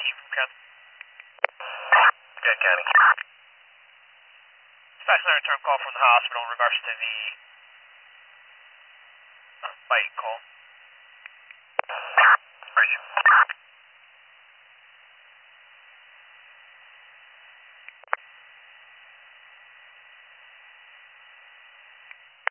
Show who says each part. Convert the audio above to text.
Speaker 1: from Ken.
Speaker 2: Good, County.
Speaker 1: Dispatch, return call from the hospital in regards to the bite call.